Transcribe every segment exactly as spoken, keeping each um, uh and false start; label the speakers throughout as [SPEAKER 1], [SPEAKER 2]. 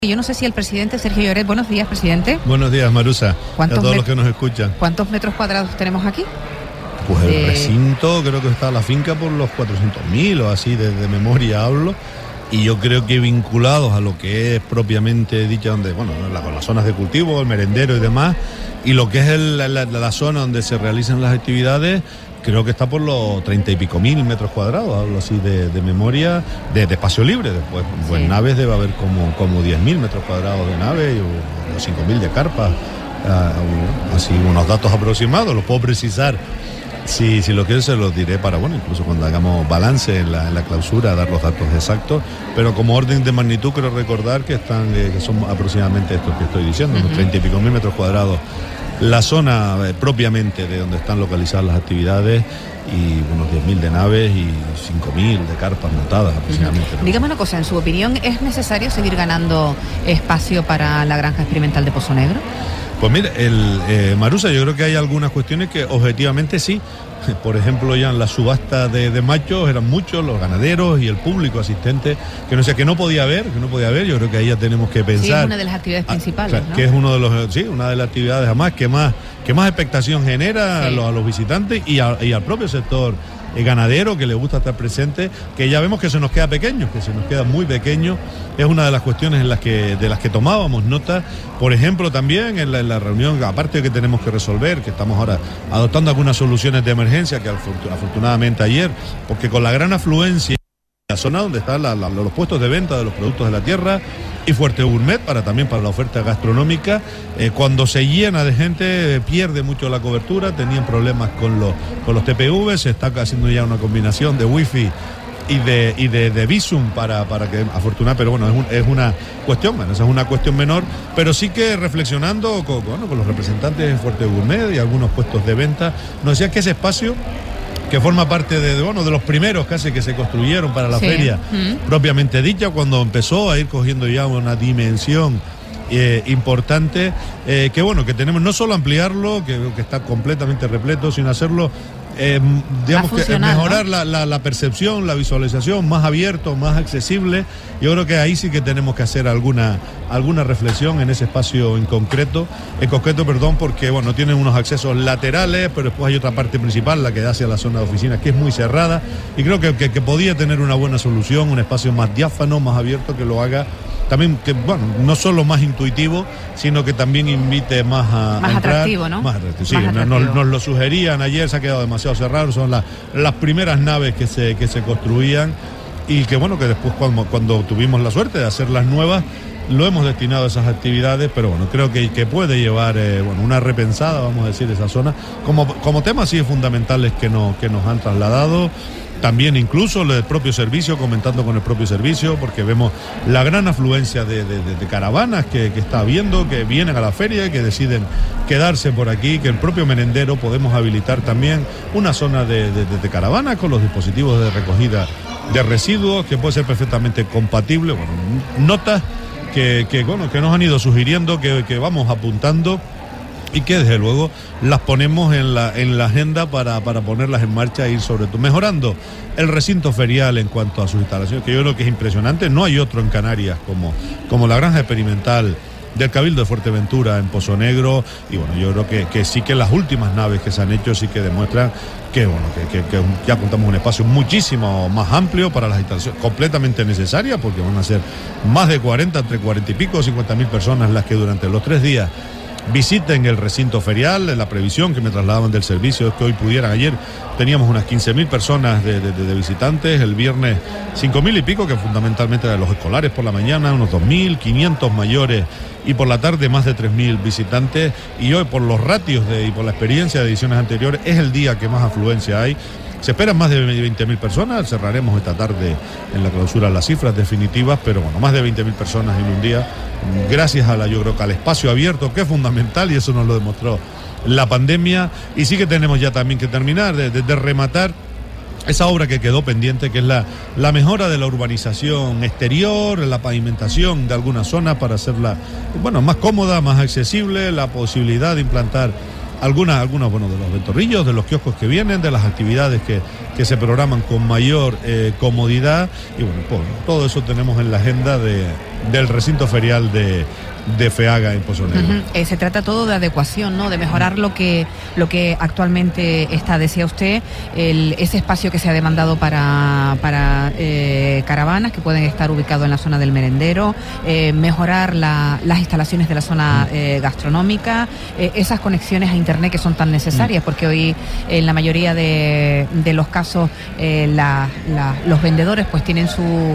[SPEAKER 1] Yo no sé si el presidente Sergio Lloret. Buenos días, presidente.
[SPEAKER 2] Buenos días, Marusa. A todos met- los que nos escuchan.
[SPEAKER 1] ¿Cuántos metros cuadrados tenemos aquí?
[SPEAKER 2] Pues el
[SPEAKER 1] de...
[SPEAKER 2] recinto, creo que está la finca por los cuatrocientos mil o así, de, de memoria hablo. Y yo creo que vinculados a lo que es propiamente dicha, donde, bueno, la, con las zonas de cultivo, el merendero y demás, y lo que es el, la, la, la zona donde se realizan las actividades, creo que está por los treinta y pico mil metros cuadrados, hablo así de, de memoria, de, de espacio libre. Después, pues sí. Naves debe haber como, como diez mil metros cuadrados de nave, o, o cinco mil de carpas, uh, así unos datos aproximados, los puedo precisar. Si, si lo quiero se los diré para, bueno, incluso cuando hagamos balance en la, en la clausura, dar los datos exactos, pero como orden de magnitud quiero recordar que están eh, que son aproximadamente estos que estoy diciendo, unos uh-huh. treinta y pico mil metros cuadrados, la zona eh, propiamente de donde están localizadas las actividades, y unos diez mil de naves y cinco mil de carpas montadas aproximadamente.
[SPEAKER 1] Uh-huh. Dígame una cosa, en su opinión, ¿es necesario seguir ganando espacio para la granja experimental de Pozo Negro?
[SPEAKER 2] Pues mire, el, eh, Marusa, yo creo que hay algunas cuestiones que objetivamente sí. Por ejemplo, ya en la subasta de, de machos eran muchos los ganaderos y el público asistente, que no sé, que no podía haber, que no podía haber. Yo creo que ahí ya tenemos que pensar. Sí, es
[SPEAKER 1] una de las actividades principales,
[SPEAKER 2] a, o sea,
[SPEAKER 1] ¿no?
[SPEAKER 2] Que es uno de los, sí, una de las actividades además que más, que más expectación genera, sí, a, los, a los visitantes y, a, y al propio sector el ganadero, que le gusta estar presente, que ya vemos que se nos queda pequeño, que se nos queda muy pequeño. Es una de las cuestiones en las que, de las que tomábamos nota. Por ejemplo, también en la, en la reunión, aparte de que tenemos que resolver, que estamos ahora adoptando algunas soluciones de emergencia, que afortunadamente ayer, porque con la gran afluencia, la zona donde están la, la, los puestos de venta de los productos de la tierra, y Fuerte Gourmet, para también para la oferta gastronómica, eh, cuando se llena de gente eh, pierde mucho la cobertura. Tenían problemas con los, con los T P V, se está haciendo ya una combinación de wifi y de, y de, de Visum para, para que afortunadamente, pero bueno, es, un, es una cuestión, bueno, esa es una cuestión menor, pero sí que reflexionando con, bueno, con los representantes de Fuerte Gourmet y algunos puestos de venta, nos decían que ese espacio, que forma parte de, bueno, de los primeros casi que se construyeron para la sí. feria mm. propiamente dicha, cuando empezó a ir cogiendo ya una dimensión eh, importante, eh, que bueno, que tenemos no solo ampliarlo, que, que está completamente repleto, sino hacerlo, eh, digamos que mejorar, ¿no?, la, la, la percepción, la visualización, más abierto, más accesible. Yo creo que ahí sí que tenemos que hacer alguna, alguna reflexión en ese espacio en concreto, en concreto, perdón, porque bueno, tienen unos accesos laterales, pero después hay otra parte principal, la que da hacia la zona de oficinas, que es muy cerrada, y creo que, que, que podía tener una buena solución, un espacio más diáfano, más abierto, que lo haga también, que bueno, no solo más intuitivo, sino que también invite más a,
[SPEAKER 1] más
[SPEAKER 2] a entrar,
[SPEAKER 1] atractivo, ¿no?
[SPEAKER 2] Más atractivo, sí,
[SPEAKER 1] más atractivo.
[SPEAKER 2] Nos, nos lo sugerían ayer, se ha quedado demasiado cerrado, son la, las primeras naves que se, que se construían, y que bueno, que después cuando, cuando tuvimos la suerte de hacer las nuevas, lo hemos destinado a esas actividades, pero bueno, creo que, que puede llevar eh, bueno, una repensada, vamos a decir, esa zona, como, como temas sí fundamentales que, no, que nos han trasladado. También incluso el propio servicio, comentando con el propio servicio, porque vemos la gran afluencia de, de, de, de caravanas que, que está habiendo, que vienen a la feria y que deciden quedarse por aquí, que el propio merendero podemos habilitar también una zona de, de, de, de caravanas con los dispositivos de recogida de residuos, que puede ser perfectamente compatible. Bueno, notas que, que, bueno, que nos han ido sugiriendo, que, que vamos apuntando, y que desde luego las ponemos en la, en la agenda para, para ponerlas en marcha e ir sobre todo mejorando el recinto ferial en cuanto a sus instalaciones, que yo creo que es impresionante. No hay otro en Canarias como, como la granja experimental del Cabildo de Fuerteventura en Pozo Negro, y bueno, yo creo que, que sí que las últimas naves que se han hecho sí que demuestran que bueno, que, que, que ya contamos un espacio muchísimo más amplio para las instalaciones, completamente necesarias, porque van a ser más de cuarenta, entre cuarenta y pico, cincuenta mil personas las que durante los tres días visiten el recinto ferial. La previsión que me trasladaban del servicio es que hoy pudieran, ayer teníamos unas quince mil personas de, de, de visitantes, el viernes cinco mil y pico, que fundamentalmente eran los escolares por la mañana, unos dos mil quinientos mayores, y por la tarde más de tres mil visitantes, y hoy por los ratios de, y por la experiencia de ediciones anteriores es el día que más afluencia hay. Se esperan más de veinte mil personas, cerraremos esta tarde en la clausura las cifras definitivas, pero bueno, más de veinte mil personas en un día, gracias a la, yo creo que al espacio abierto, que es fundamental, y eso nos lo demostró la pandemia. Y sí que tenemos ya también que terminar, de, de, de rematar esa obra que quedó pendiente, que es la, la mejora de la urbanización exterior, la pavimentación de algunas zonas para hacerla, bueno, más cómoda, más accesible, la posibilidad de implantar algunas, algunas, bueno, de los ventorrillos, de los kioscos que vienen, de las actividades que, que se programan con mayor eh, comodidad, y bueno, pues, todo eso tenemos en la agenda de, del recinto ferial de de FEAGA en Pozo Negro.
[SPEAKER 1] Uh-huh. Eh, se trata todo de adecuación, ¿no? De mejorar lo que lo que actualmente está. Decía usted, el, ese espacio que se ha demandado para, para eh, caravanas que pueden estar ubicados en la zona del merendero, eh, mejorar la, las instalaciones de la zona eh, gastronómica, eh, esas conexiones a internet que son tan necesarias, porque hoy en la mayoría de, de los casos eh, la, la, los vendedores pues tienen su,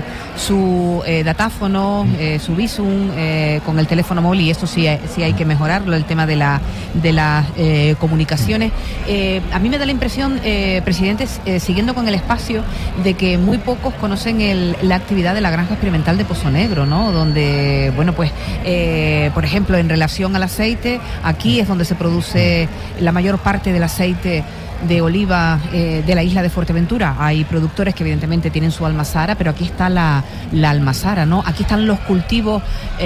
[SPEAKER 1] su eh, datáfono, eh, su Bizum eh, con el teléfono móvil, y eso sí, sí hay que mejorarlo, el tema de, la, de las eh, comunicaciones. Eh, a mí me da la impresión, eh, presidente, eh, siguiendo con el espacio, de que muy pocos conocen el, la actividad de la granja experimental de Pozo Negro, ¿no? Donde, bueno, pues, eh, por ejemplo, en relación al aceite, aquí es donde se produce la mayor parte del aceite de oliva eh, de la isla de Fuerteventura. Hay productores que evidentemente tienen su almazara, pero aquí está la, la almazara, ¿no? Aquí están los cultivos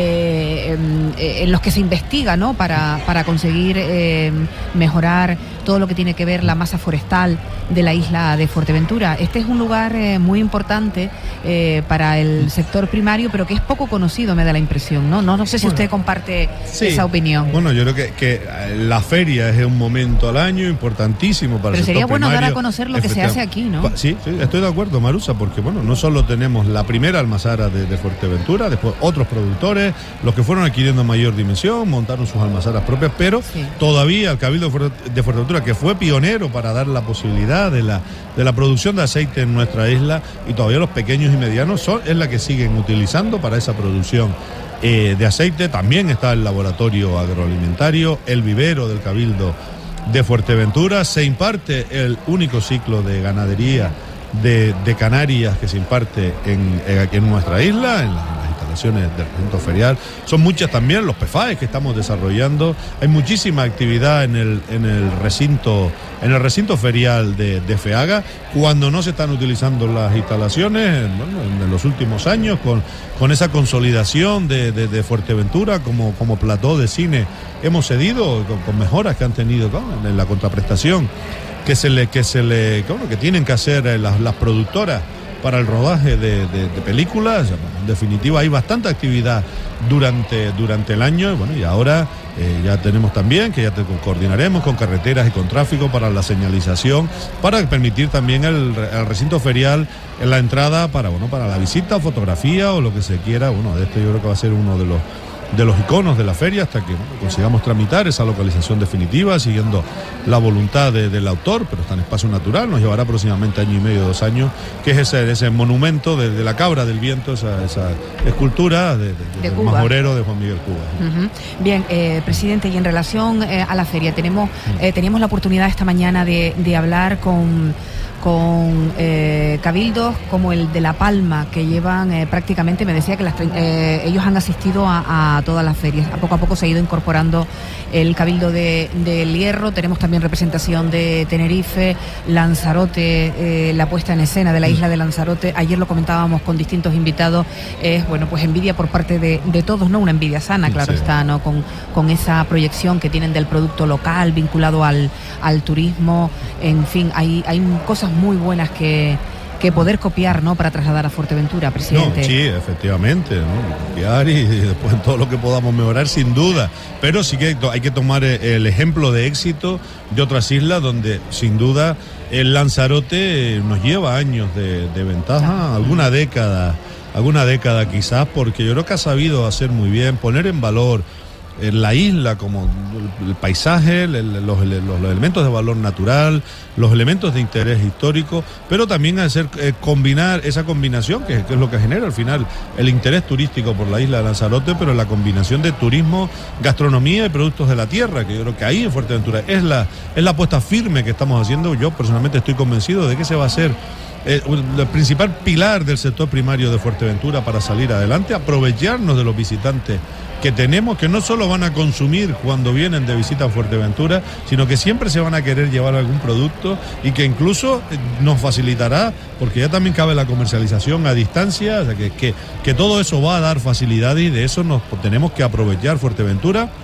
[SPEAKER 1] eh, en, en los que se investiga, ¿no? Para, para conseguir eh, mejorar todo lo que tiene que ver la masa forestal de la isla de Fuerteventura. Este es un lugar eh, muy importante eh, para el sector primario, pero que es poco conocido, me da la impresión, ¿no? No, no sé si
[SPEAKER 2] bueno,
[SPEAKER 1] usted comparte
[SPEAKER 2] sí,
[SPEAKER 1] esa opinión.
[SPEAKER 2] Bueno, yo creo que, que la feria es un momento al año importantísimo para
[SPEAKER 1] Pero
[SPEAKER 2] el
[SPEAKER 1] sería
[SPEAKER 2] sector
[SPEAKER 1] bueno
[SPEAKER 2] primario.
[SPEAKER 1] dar a conocer lo que se hace aquí, ¿no?
[SPEAKER 2] Sí, sí, estoy de acuerdo, Marusa, porque bueno, no solo tenemos la primera almazara de, de Fuerteventura, después otros productores, los que fueron adquiriendo mayor dimensión, montaron sus almazaras propias, pero sí, todavía el Cabildo de Fuerteventura, que fue pionero para dar la posibilidad de la, de la producción de aceite en nuestra isla, y todavía los pequeños y medianos son, es la que siguen utilizando para esa producción eh, de aceite. También está el laboratorio agroalimentario, el vivero del Cabildo de Fuerteventura. Se imparte el único ciclo de ganadería de, de Canarias que se imparte en, en nuestra isla, en las, en las instalaciones del recinto ferial. Son muchas también los P F A E que estamos desarrollando. Hay muchísima actividad en el, en el recinto en el recinto ferial de, de FEAGA, cuando no se están utilizando las instalaciones, bueno, en los últimos años, con, con esa consolidación de, de, de Fuerteventura como, como plató de cine. Hemos cedido con, con mejoras que han tenido, ¿no?, en la contraprestación que se le que se le bueno, que tienen que hacer las, las productoras para el rodaje de, de, de películas. En definitiva, hay bastante actividad durante, durante el año, bueno, y ahora eh, ya tenemos también que ya te coordinaremos con carreteras y con tráfico para la señalización, para permitir también el, el recinto ferial en la entrada para, bueno, para la visita, fotografía o lo que se quiera. Bueno, de esto yo creo que va a ser uno de los de los iconos de la feria hasta que, bueno, consigamos tramitar esa localización definitiva, siguiendo la voluntad de, del autor, pero está en espacio natural, nos llevará aproximadamente año y medio, dos años, que es ese, ese monumento de, de la cabra del viento, esa, esa escultura de, de, de del majorero de Juan Miguel Cuba.
[SPEAKER 1] Uh-huh. Bien, eh, presidente, y en relación eh, a la feria, tenemos eh, teníamos la oportunidad esta mañana de, de hablar con con eh, cabildos como el de La Palma, que llevan eh, prácticamente, me decía que las, eh, ellos han asistido a, a todas las ferias. A poco a poco se ha ido incorporando el Cabildo de, de El Hierro. Tenemos también representación de Tenerife, Lanzarote, eh, la puesta en escena de la isla de Lanzarote. Ayer lo comentábamos con distintos invitados. Es, bueno, pues envidia por parte de, de todos, ¿no? Una envidia sana, claro, sí, está, ¿no? Con, con esa proyección que tienen del producto local vinculado al, al turismo. En fin, hay, hay cosas muy buenas que, que poder copiar, ¿no?, para trasladar a Fuerteventura, presidente.
[SPEAKER 2] No, sí, efectivamente, ¿no? Copiar y, y después todo lo que podamos mejorar, sin duda. Pero sí que hay que tomar el ejemplo de éxito de otras islas donde, sin duda, el Lanzarote nos lleva años de, de ventaja, alguna década, alguna década quizás, porque yo creo que ha sabido hacer muy bien, poner en valor la isla como el paisaje, los, los, los elementos de valor natural, los elementos de interés histórico, pero también hacer eh, combinar esa combinación que, que es lo que genera al final el interés turístico por la isla de Lanzarote, pero la combinación de turismo, gastronomía y productos de la tierra, que yo creo que ahí en Fuerteventura es la, es la apuesta firme que estamos haciendo. Yo personalmente estoy convencido de que ese va a ser Eh, el principal pilar del sector primario de Fuerteventura para salir adelante, aprovecharnos de los visitantes que tenemos, que no solo van a consumir cuando vienen de visita a Fuerteventura, sino que siempre se van a querer llevar algún producto y que incluso nos facilitará, porque ya también cabe la comercialización a distancia, o sea que, que, que todo eso va a dar facilidad, y de eso nos tenemos que aprovechar Fuerteventura.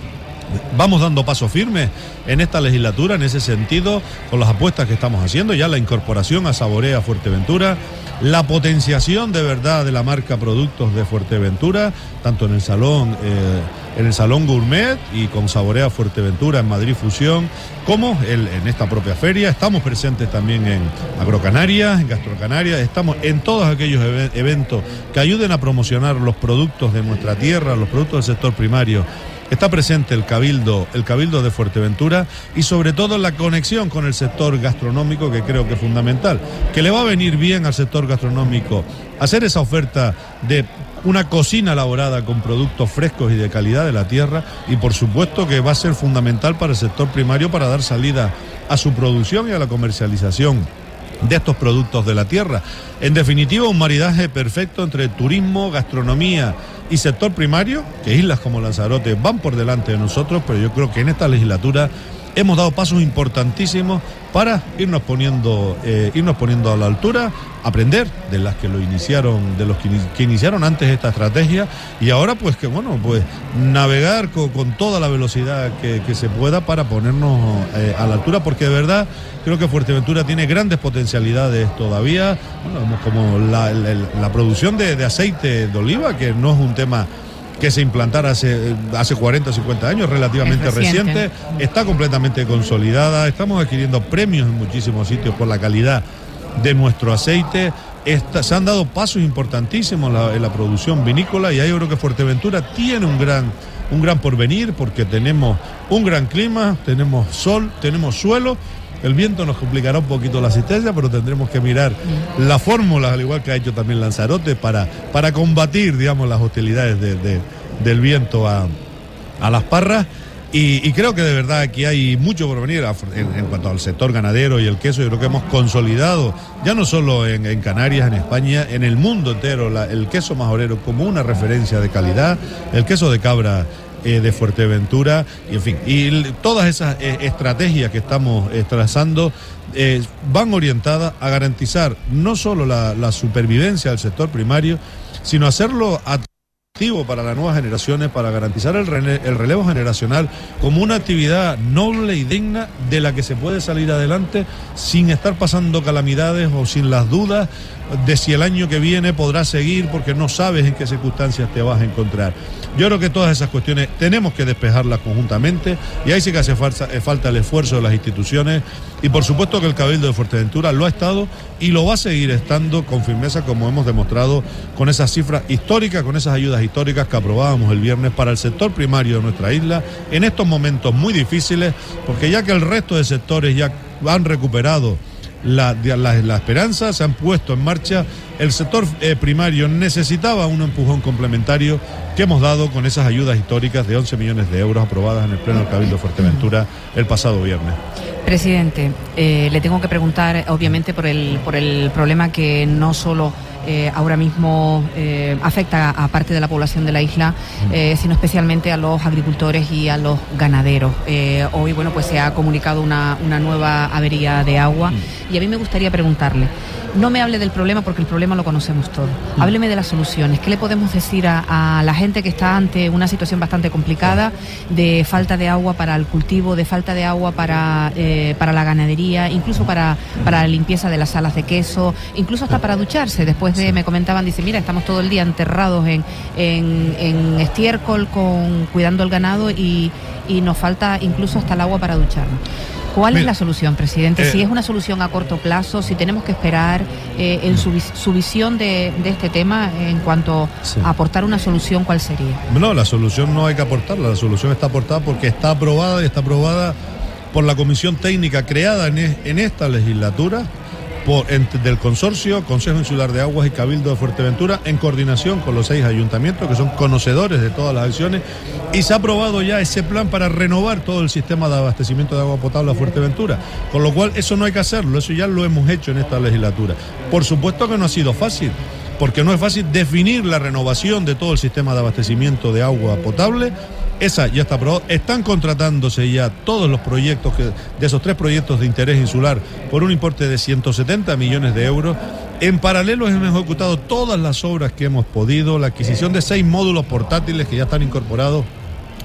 [SPEAKER 2] vamos dando pasos firmes en esta legislatura, en ese sentido, con las apuestas que estamos haciendo, ya la incorporación a Saborea Fuerteventura, la potenciación de verdad de la marca Productos de Fuerteventura, tanto en el salón, eh, en el salón Gourmet y con Saborea Fuerteventura en Madrid Fusión, como el, en esta propia feria. Estamos presentes también en Agrocanarias, en Gastrocanarias, estamos en todos aquellos ev- eventos que ayuden a promocionar los productos de nuestra tierra, los productos del sector primario. Está presente el Cabildo, el Cabildo de Fuerteventura y sobre todo la conexión con el sector gastronómico, que creo que es fundamental, que le va a venir bien al sector gastronómico hacer esa oferta de una cocina elaborada con productos frescos y de calidad de la tierra, y por supuesto que va a ser fundamental para el sector primario para dar salida a su producción y a la comercialización de estos productos de la tierra. En definitiva, un maridaje perfecto entre turismo, gastronomía y sector primario, que islas como Lanzarote van por delante de nosotros, pero yo creo que en esta legislatura hemos dado pasos importantísimos para irnos poniendo, eh, irnos poniendo a la altura, aprender de las que lo iniciaron, de los que, que iniciaron antes esta estrategia, y ahora pues que bueno, pues navegar con, con toda la velocidad que, que se pueda para ponernos eh, a la altura, porque de verdad creo que Fuerteventura tiene grandes potencialidades todavía, bueno, como la, la, la producción de, de aceite de oliva, que no es un tema que se implantara hace, hace cuarenta o cincuenta años, relativamente reciente. reciente, está completamente consolidada, estamos adquiriendo premios en muchísimos sitios por la calidad de nuestro aceite. Esta, se han dado pasos importantísimos en la, en la producción vinícola, y ahí yo creo que Fuerteventura tiene un gran, un gran porvenir, porque tenemos un gran clima, tenemos sol, tenemos suelo. El viento nos complicará un poquito la asistencia, pero tendremos que mirar las fórmulas, al igual que ha hecho también Lanzarote, para, para combatir, digamos, las hostilidades de, de, del viento a, a las parras. Y, y creo que de verdad aquí hay mucho por venir en, en cuanto al sector ganadero y el queso. Yo creo que hemos consolidado, ya no solo en, en Canarias, en España, en el mundo entero, la, el queso majorero como una referencia de calidad, el queso de cabra Eh, de Fuerteventura, y en fin, y todas esas eh, estrategias que estamos eh, trazando eh, van orientadas a garantizar no solo la, la supervivencia del sector primario, sino hacerlo atractivo para las nuevas generaciones, para garantizar el, rele- el relevo generacional como una actividad noble y digna de la que se puede salir adelante sin estar pasando calamidades o sin las dudas de si el año que viene podrás seguir, porque no sabes en qué circunstancias te vas a encontrar. Yo creo que todas esas cuestiones tenemos que despejarlas conjuntamente, y ahí sí que hace falta, falta el esfuerzo de las instituciones, y por supuesto que el Cabildo de Fuerteventura lo ha estado y lo va a seguir estando con firmeza, como hemos demostrado con esas cifras históricas, con esas ayudas históricas que aprobábamos el viernes para el sector primario de nuestra isla, en estos momentos muy difíciles, porque ya que el resto de sectores ya han recuperado La, la, la esperanza, se han puesto en marcha, el sector eh, primario necesitaba un empujón complementario que hemos dado con esas ayudas históricas de once millones de euros aprobadas en el Pleno del Cabildo de Fuerteventura el pasado viernes.
[SPEAKER 1] Presidente, eh, le tengo que preguntar, obviamente, por el, por el problema que no solo eh, ahora mismo eh, afecta a parte de la población de la isla, eh, sino especialmente a los agricultores y a los ganaderos. Eh, hoy, bueno, pues se ha comunicado una, una nueva avería de agua, y a mí me gustaría preguntarle, no me hable del problema porque el problema lo conocemos todos. Hábleme de las soluciones. ¿Qué le podemos decir a, a la gente que está ante una situación bastante complicada de falta de agua para el cultivo, de falta de agua para, eh, para la ganadería, incluso para, para la limpieza de las salas de queso, incluso hasta para ducharse? Después de, me comentaban, dice, mira, estamos todo el día enterrados en, en, en estiércol con, cuidando el ganado, y, y nos falta incluso hasta el agua para ducharnos. ¿Cuál Mira, es la solución, presidente? Eh, si es una solución a corto plazo, si tenemos que esperar eh, en su, su visión de, de este tema en cuanto sí. a aportar una solución, ¿cuál sería? No, la solución no hay que aportarla, la solución está aportada porque está aprobada, y está aprobada por la comisión técnica creada en, en esta legislatura, por, en, del consorcio, Consejo Insular de Aguas y Cabildo de Fuerteventura, en coordinación con los seis ayuntamientos que son conocedores de todas las acciones, y se ha aprobado ya ese plan para renovar todo el sistema de abastecimiento de agua potable a Fuerteventura, con lo cual eso no hay que hacerlo, eso ya lo hemos hecho en esta legislatura. Por supuesto que no ha sido fácil, porque no es fácil definir la renovación de todo el sistema de abastecimiento de agua potable. Esa ya está aprobada. Están contratándose ya todos los proyectos, que, de esos tres proyectos de interés insular, por un importe de ciento setenta millones de euros. En paralelo hemos ejecutado todas las obras que hemos podido, la adquisición de seis módulos portátiles que ya están incorporados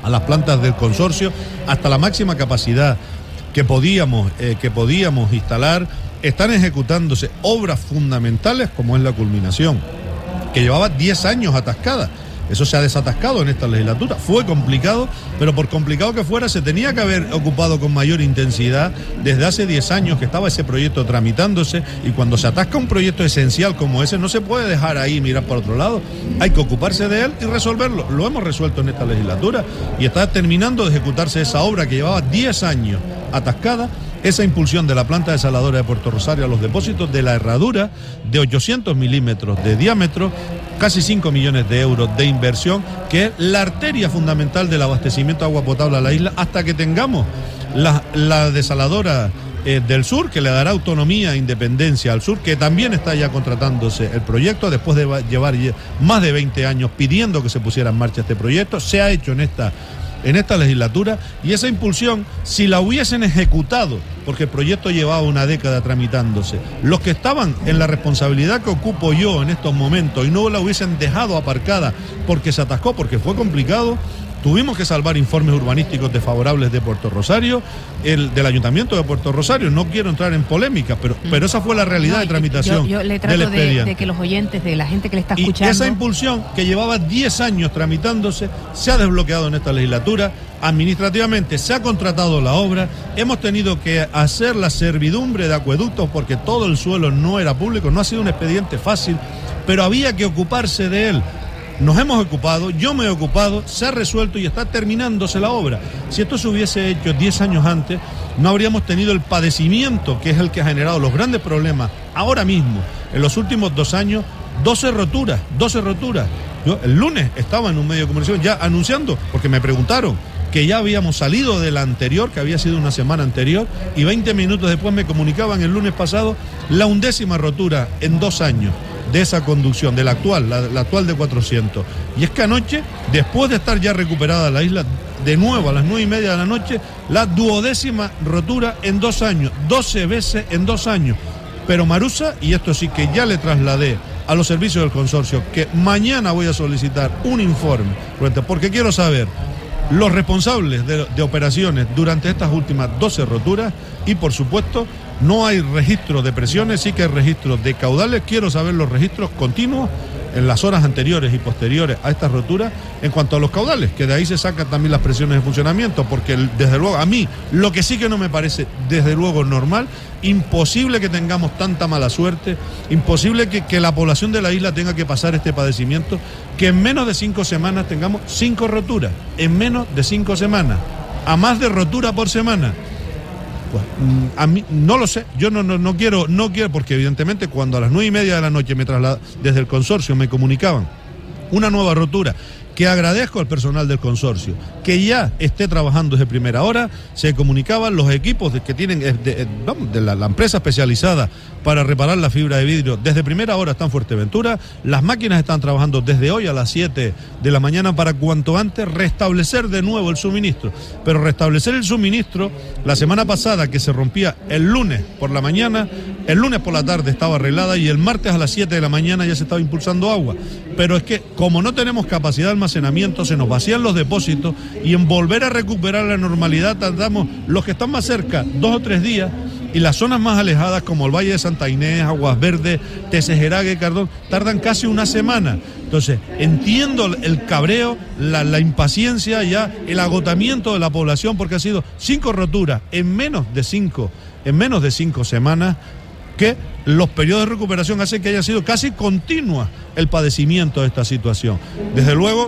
[SPEAKER 2] a las plantas del consorcio hasta la máxima capacidad que podíamos, eh, que podíamos instalar. Están ejecutándose obras fundamentales como es la culminación, que llevaba diez años atascada. Eso se ha desatascado en esta legislatura. Fue complicado, pero por complicado que fuera, se tenía que haber ocupado con mayor intensidad desde hace diez años que estaba ese proyecto tramitándose, y cuando se atasca un proyecto esencial como ese, no se puede dejar ahí y mirar por otro lado. Hay que ocuparse de él y resolverlo. Lo hemos resuelto en esta legislatura y está terminando de ejecutarse esa obra que llevaba diez años atascada. Esa impulsión de la planta desaladora de Puerto Rosario a los depósitos de la herradura de ochocientos milímetros de diámetro, casi cinco millones de euros de inversión, que es la arteria fundamental del abastecimiento de agua potable a la isla, hasta que tengamos la, la desaladora eh, del sur, que le dará autonomía e independencia al sur, que también está ya contratándose el proyecto, después de llevar más de veinte años pidiendo que se pusiera en marcha este proyecto. Se ha hecho en esta en esta legislatura, y esa impulsión, si la hubiesen ejecutado, porque el proyecto llevaba una década tramitándose, los que estaban en la responsabilidad que ocupo yo en estos momentos y no la hubiesen dejado aparcada porque se atascó, porque fue complicado, tuvimos que salvar informes urbanísticos desfavorables de Puerto Rosario, el del Ayuntamiento de Puerto Rosario. No quiero entrar en polémica, pero, mm. pero esa fue la realidad no, de tramitación.
[SPEAKER 1] Yo, yo le trato de, de que los oyentes, de la gente que le está escuchando...
[SPEAKER 2] Y esa impulsión, que llevaba diez años tramitándose, se ha desbloqueado en esta legislatura. Administrativamente se ha contratado la obra, hemos tenido que hacer la servidumbre de acueductos porque todo el suelo no era público. No ha sido un expediente fácil, pero había que ocuparse de él. Nos hemos ocupado, yo me he ocupado, se ha resuelto y está terminándose la obra. Si esto se hubiese hecho diez años antes, no habríamos tenido el padecimiento que es el que ha generado los grandes problemas ahora mismo. En los últimos dos años, doce roturas, doce roturas. Yo el lunes estaba en un medio de comunicación ya anunciando, porque me preguntaron que ya habíamos salido de la anterior, que había sido una semana anterior, y veinte minutos después me comunicaban el lunes pasado la undécima rotura en dos años de esa conducción, de la actual, la, la actual de cuatrocientos. Y es que anoche, después de estar ya recuperada la isla, de nuevo a las nueve y media de la noche, la duodécima rotura en dos años, doce veces en dos años. Pero Marusa, y esto sí que ya le trasladé a los servicios del consorcio, que mañana voy a solicitar un informe, porque quiero saber los responsables de, de operaciones durante estas últimas doce roturas, y por supuesto no hay registros de presiones, sí que hay registros de caudales. Quiero saber los registros continuos en las horas anteriores y posteriores a estas roturas en cuanto a los caudales, que de ahí se sacan también las presiones de funcionamiento, porque desde luego a mí lo que sí que no me parece desde luego normal, imposible que tengamos tanta mala suerte, imposible que, que la población de la isla tenga que pasar este padecimiento, que en menos de cinco semanas tengamos cinco roturas, en menos de cinco semanas, a más de rotura por semana. Pues, a mí no lo sé, yo no, no, no quiero, no quiero, porque evidentemente cuando a las nueve y media de la noche me trasladaba, desde el consorcio me comunicaban una nueva rotura, que agradezco al personal del consorcio, que ya esté trabajando desde primera hora. Se comunicaban los equipos de, que tienen de, de, de la, la empresa especializada para reparar la fibra de vidrio, desde primera hora está en Fuerteventura. Las máquinas están trabajando desde hoy a las siete de la mañana para cuanto antes restablecer de nuevo el suministro. Pero restablecer el suministro, la semana pasada que se rompía el lunes por la mañana, el lunes por la tarde estaba arreglada y el martes a las siete de la mañana ya se estaba impulsando agua. Pero es que como no tenemos capacidad de almacenamiento, se nos vacían los depósitos y en volver a recuperar la normalidad tardamos, los que están más cerca, dos o tres días, y las zonas más alejadas como el Valle de Santa Inés, Aguas Verdes, Tesejerague, Cardón, tardan casi una semana. Entonces, entiendo el cabreo, la, la impaciencia ya, el agotamiento de la población, porque ha sido cinco roturas en menos de cinco, en menos de cinco semanas, que los periodos de recuperación hacen que haya sido casi continua el padecimiento de esta situación. Desde luego,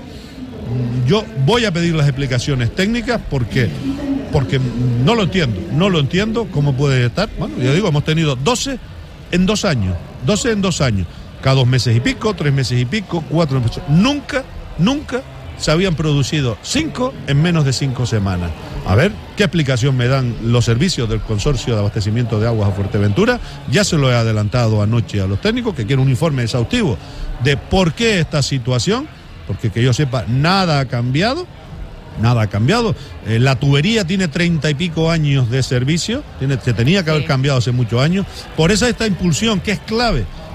[SPEAKER 2] yo voy a pedir las explicaciones técnicas porque, porque no lo entiendo, no lo entiendo cómo puede estar. Bueno, ya digo, hemos tenido doce en dos años, doce en dos años, cada dos meses y pico, tres meses y pico, cuatro meses. Nunca, nunca se habían producido cinco en menos de cinco semanas. A ver qué explicación me dan los servicios del Consorcio de Abastecimiento de Aguas a Fuerteventura. Ya se lo he adelantado anoche a los técnicos, que quiero un informe exhaustivo de por qué esta situación, porque que yo sepa, nada ha cambiado, nada ha cambiado. Eh, la tubería tiene treinta y pico años de servicio, tiene, se tenía que haber cambiado hace muchos años. Por eso esta impulsión, que es clave,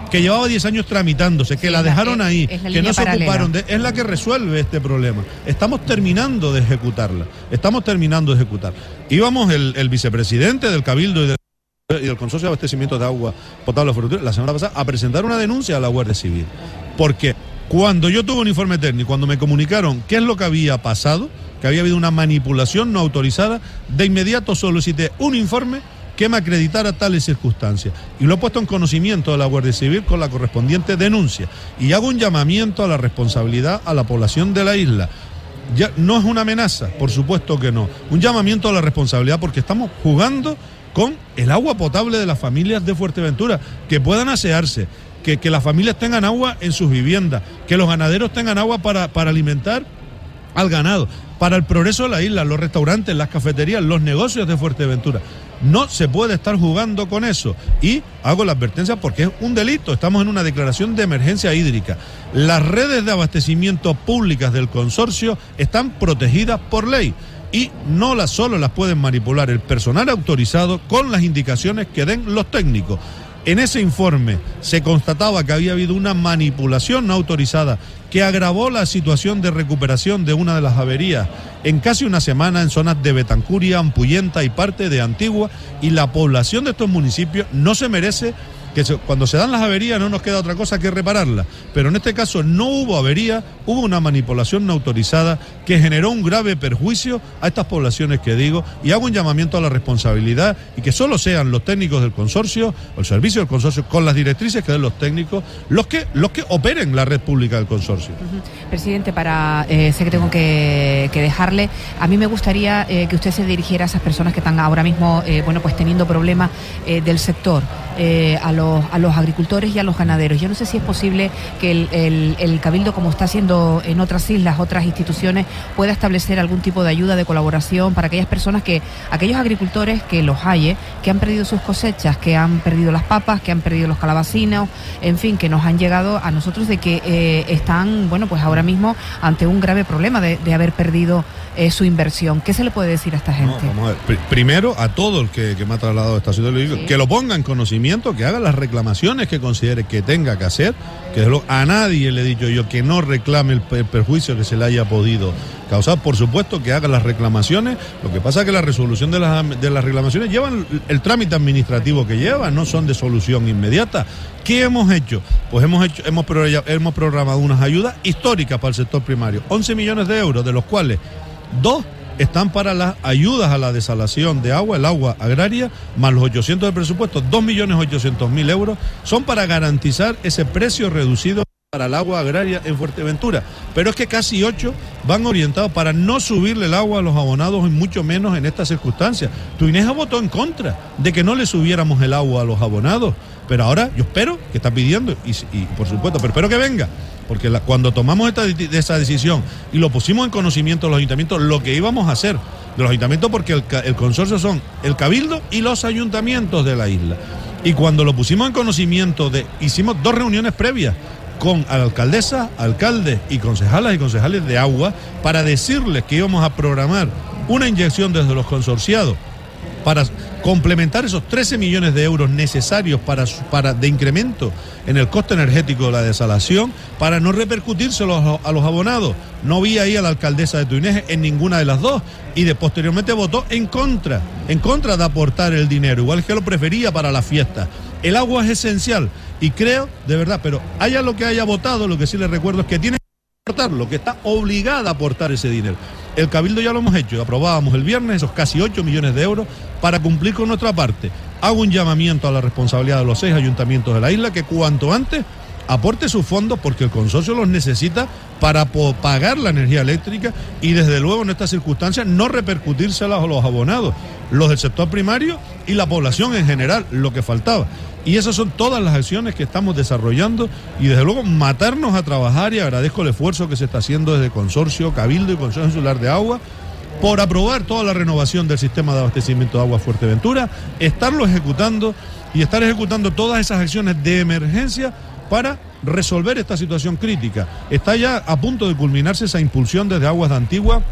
[SPEAKER 2] que llevaba diez años tramitándose, que sí, la dejaron la, ahí, la que no se paralela. ocuparon de... Es la que resuelve este problema. Estamos terminando de ejecutarla. Estamos terminando de ejecutar. Íbamos el, el vicepresidente del Cabildo y del, y del Consorcio de Abastecimiento de Agua Potable la semana pasada a presentar una denuncia a la Guardia Civil. Porque cuando yo tuve un informe técnico, cuando me comunicaron qué es lo que había pasado, que había habido una manipulación no autorizada, de inmediato solicité un informe que me acreditara tales circunstancias. Y lo he puesto en conocimiento de la Guardia Civil con la correspondiente denuncia. Y hago un llamamiento a la responsabilidad a la población de la isla. Ya, no es una amenaza, por supuesto que no. Un llamamiento a la responsabilidad porque estamos jugando con el agua potable de las familias de Fuerteventura, que puedan asearse, que, que las familias tengan agua en sus viviendas, que los ganaderos tengan agua para, para alimentar al ganado, para el progreso de la isla, los restaurantes, las cafeterías, los negocios de Fuerteventura. No se puede estar jugando con eso. Y hago la advertencia porque es un delito. Estamos en una declaración de emergencia hídrica. Las redes de abastecimiento públicas del consorcio están protegidas por ley. Y no las solo las pueden manipular el personal autorizado con las indicaciones que den los técnicos. En ese informe se constataba que había habido una manipulación no autorizada que agravó la situación de recuperación de una de las averías en casi una semana en zonas de Betancuria, Ampuyenta y parte de Antigua, y la población de estos municipios no se merece que se, cuando se dan las averías no nos queda otra cosa que repararlas, pero en este caso no hubo avería, hubo una manipulación no autorizada que generó un grave perjuicio a estas poblaciones que digo, y hago un llamamiento a la responsabilidad y que solo sean los técnicos del consorcio o el servicio del consorcio con las directrices que den los técnicos los que, los que operen la red pública del consorcio.
[SPEAKER 1] Uh-huh. Presidente, para eh, sé que tengo que, que dejarle, a mí me gustaría eh, que usted se dirigiera a esas personas que están ahora mismo eh, bueno, pues teniendo problemas eh, del sector, eh, a los, a los agricultores y a los ganaderos. Yo no sé si es posible que el, el, el Cabildo, como está haciendo en otras islas, otras instituciones, pueda establecer algún tipo de ayuda, de colaboración para aquellas personas que, aquellos agricultores que los hay, que han perdido sus cosechas, que han perdido las papas, que han perdido los calabacinos, en fin, que nos han llegado a nosotros de que eh, están, bueno, pues ahora mismo ante un grave problema de, de haber perdido eh, su inversión. ¿Qué se le puede decir a esta gente?
[SPEAKER 2] No, vamos a ver. Primero, a todo el que, que me ha trasladado esta situación, sí. que lo ponga en conocimiento, que haga las reclamaciones que considere que tenga que hacer, que lo, a nadie le he dicho yo que no reclame el, el perjuicio que se le haya podido causar. Por supuesto que haga las reclamaciones. Lo que pasa es que la resolución de las, de las reclamaciones llevan el, el trámite administrativo que llevan, no son de solución inmediata. ¿Qué hemos hecho? Pues hemos hecho, hemos, hemos programado unas ayudas históricas para el sector primario, once millones de euros, de los cuales dos están para las ayudas a la desalación de agua, el agua agraria, más los ochocientos de presupuesto, dos millones ochocientos mil euros, son para garantizar ese precio reducido para el agua agraria en Fuerteventura. Pero es que casi ocho van orientados para no subirle el agua a los abonados, y mucho menos en estas circunstancias. Tuineja votó en contra de que no le subiéramos el agua a los abonados, pero ahora yo espero que está pidiendo, y, y por supuesto, pero espero que venga. Porque la, cuando tomamos esta, esa decisión y lo pusimos en conocimiento de los ayuntamientos, lo que íbamos a hacer de los ayuntamientos, porque el, el consorcio son el Cabildo y los ayuntamientos de la isla. Y cuando lo pusimos en conocimiento, de hicimos dos reuniones previas con la alcaldesa, alcaldes y concejalas y concejales de agua para decirles que íbamos a programar una inyección desde los consorciados para complementar esos trece millones de euros necesarios para, para de incremento en el coste energético de la desalación, para no repercutírselo a, a los abonados. No vi ahí a la alcaldesa de Tuineje en ninguna de las dos, y de posteriormente votó en contra, en contra de aportar el dinero, igual que lo prefería para la fiesta. El agua es esencial, y creo, de verdad, pero haya lo que haya votado, lo que sí les recuerdo es que tiene que aportarlo, que está obligada a aportar ese dinero. El Cabildo ya lo hemos hecho, aprobábamos el viernes esos casi ocho millones de euros para cumplir con nuestra parte. Hago un llamamiento a la responsabilidad de los seis ayuntamientos de la isla que cuanto antes aporte sus fondos, porque el consorcio los necesita para pagar la energía eléctrica y desde luego en estas circunstancias no repercutírselas a los abonados, los del sector primario y la población en general, lo que faltaba. Y esas son todas las acciones que estamos desarrollando, y desde luego matarnos a trabajar, y agradezco el esfuerzo que se está haciendo desde Consorcio, Cabildo y Consejo Insular de Agua por aprobar toda la renovación del sistema de abastecimiento de agua Fuerteventura, estarlo ejecutando y estar ejecutando todas esas acciones de emergencia para resolver esta situación crítica. Está ya a punto de culminarse esa impulsión desde Aguas de Antigua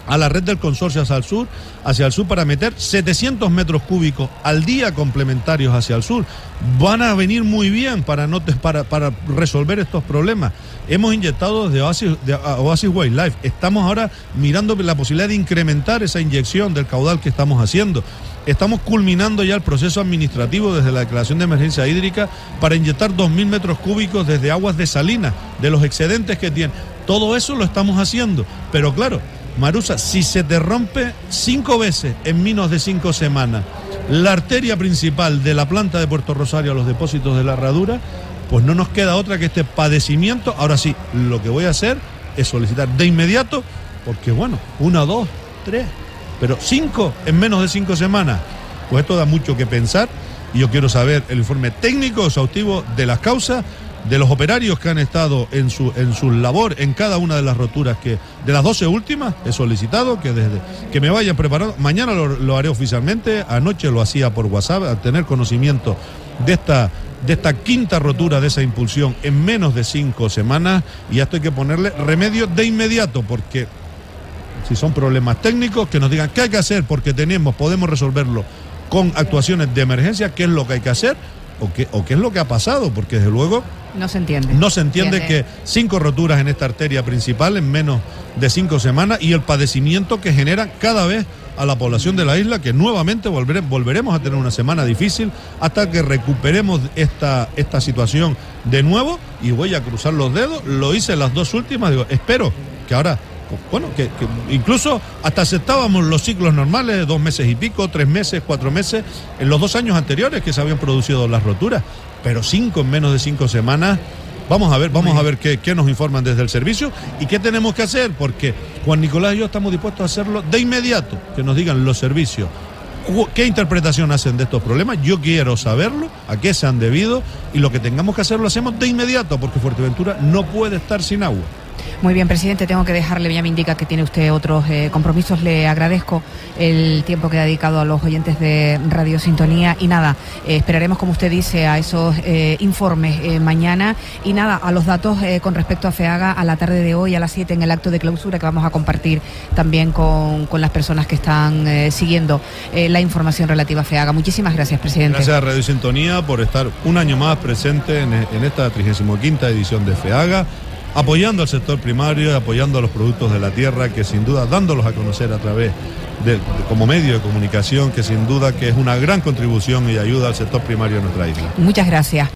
[SPEAKER 2] a la red del consorcio hacia el sur, hacia el sur para meter setecientos metros cúbicos al día complementarios hacia el sur. Van a venir muy bien para, no te, para, para resolver estos problemas. Hemos inyectado desde Oasis, de Oasis Wildlife. Estamos ahora mirando la posibilidad de incrementar esa inyección del caudal que estamos haciendo. Estamos culminando ya el proceso administrativo desde la declaración de emergencia hídrica para inyectar dos mil metros cúbicos desde aguas de Salinas, de los excedentes que tienen. Todo eso lo estamos haciendo, pero claro, Marusa, si se te rompe cinco veces en menos de cinco semanas la arteria principal de la planta de Puerto Rosario a los depósitos de la Herradura, pues no nos queda otra que este padecimiento. Ahora sí, lo que voy a hacer es solicitar de inmediato, porque bueno, una, dos, tres, pero cinco en menos de cinco semanas, pues esto da mucho que pensar y yo quiero saber el informe técnico exhaustivo de las causas, de los operarios que han estado en su en su labor en cada una de las roturas, que de las doce últimas he solicitado que desde que me vayan preparando. Mañana lo, lo haré oficialmente, anoche lo hacía por WhatsApp, al tener conocimiento de esta de esta quinta rotura de esa impulsión en menos de cinco semanas, y esto hay que ponerle remedio de inmediato, porque si son problemas técnicos, que nos digan qué hay que hacer, porque tenemos, podemos resolverlo con actuaciones de emergencia, qué es lo que hay que hacer o qué, o qué es lo que ha pasado, porque desde luego
[SPEAKER 1] no se entiende.
[SPEAKER 2] No se entiende que cinco roturas en esta arteria principal en menos de cinco semanas y el padecimiento que genera cada vez a la población de la isla, que nuevamente volvere, volveremos a tener una semana difícil hasta que recuperemos esta, esta situación de nuevo, y voy a cruzar los dedos. Lo hice las dos últimas, digo, espero que ahora, bueno, que, que incluso hasta aceptábamos los ciclos normales de dos meses y pico, tres meses, cuatro meses, en los dos años anteriores que se habían producido las roturas, pero cinco en menos de cinco semanas. Vamos a ver, vamos a ver qué, qué nos informan desde el servicio y qué tenemos que hacer, porque Juan Nicolás y yo estamos dispuestos a hacerlo de inmediato, que nos digan los servicios qué interpretación hacen de estos problemas. Yo quiero saberlo, a qué se han debido, y lo que tengamos que hacer lo hacemos de inmediato, porque Fuerteventura no puede estar sin agua.
[SPEAKER 1] Muy bien, presidente, tengo que dejarle, ya me indica que tiene usted otros eh, compromisos. Le agradezco el tiempo que ha dedicado a los oyentes de Radio Sintonía y nada, eh, esperaremos, como usted dice, a esos eh, informes eh, mañana y nada, a los datos eh, con respecto a FEAGA a la tarde de hoy a las siete en el acto de clausura que vamos a compartir también con, con las personas que están eh, siguiendo eh, la información relativa a FEAGA. Muchísimas gracias, presidente.
[SPEAKER 2] Gracias a Radio Sintonía por estar un año más presente en, en esta trigésima quinta edición de FEAGA, apoyando al sector primario y apoyando a los productos de la tierra, que sin duda, dándolos a conocer a través de, de como medio de comunicación, que sin duda que es una gran contribución y ayuda al sector primario de nuestra isla.
[SPEAKER 1] Muchas gracias.